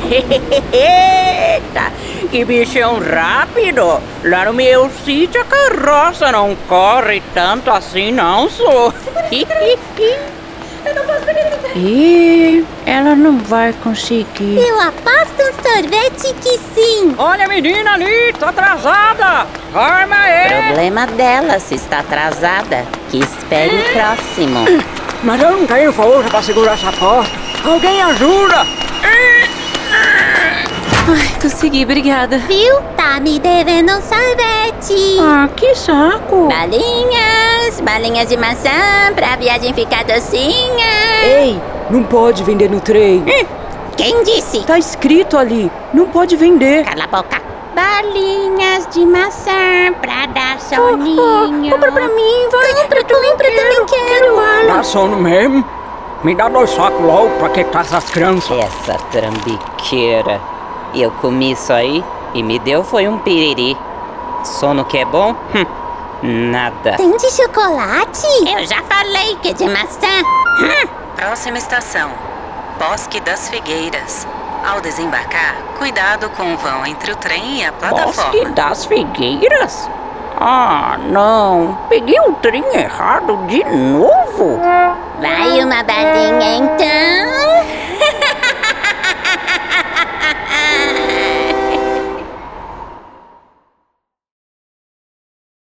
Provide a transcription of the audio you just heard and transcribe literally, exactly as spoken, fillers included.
Eita, que bichão rápido! Lá no meu sítio a carroça não corre tanto assim, não, sou. Eu não posso pegar esse trem. Ih, ela não vai conseguir. Eu aposto um sorvete que sim. Olha a menina ali, tá atrasada! Arma aí! Problema dela se está atrasada. Que espere o próximo. Mas eu não tenho força pra segurar essa porta. Alguém ajuda! Ai, consegui, obrigada. Viu? Tá me devendo um sorvete. Ah, que saco! Balinhas, balinhas de maçã pra a viagem ficar docinha. Ei, não pode vender no trem. Quem disse? Tá escrito ali, não pode vender. Cala a boca. Balinhas de maçã pra dar soninho. Compra pra mim, vai. Compra, compra, eu também quero. Dá sono mesmo? Me dá dois sacos logo pra que tá essas crianças. Essa trambiqueira. Eu comi isso aí e me deu foi um piriri. Sono que é bom? Hum, nada. Tem de chocolate? Eu já falei que é de maçã. Hum. Próxima estação, Bosque das Figueiras. Ao desembarcar, cuidado com o vão entre o trem e a plataforma. Bosque das Figueiras? Ah, não. Peguei o trem errado de novo. Vai uma balinha então.